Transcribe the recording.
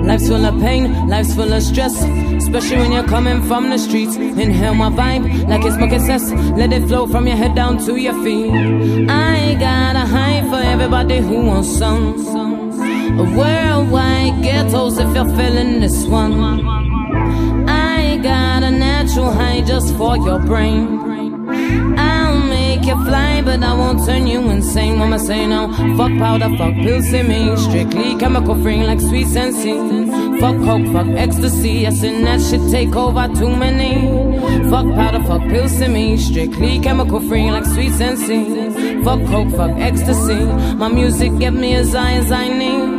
Life's full of pain, life's full of stress, especially when you're coming from the streets. Inhale my vibe like it's smoking cess. Let it flow from your head down to your feet. I got a high for everybody who wants some. A worldwide ghettos if you're feeling this one. I got a natural high just for your brain. I'll make you fly, but I won't turn you insane. Mama say no, fuck powder, fuck pills, see me. Strictly chemical free like sweet sensei. Fuck coke, fuck ecstasy. I seen that shit take over too many. Fuck powder, fuck pills, see me. Strictly chemical free like sweet sensei. Fuck coke, fuck ecstasy. My music get me as high as I need.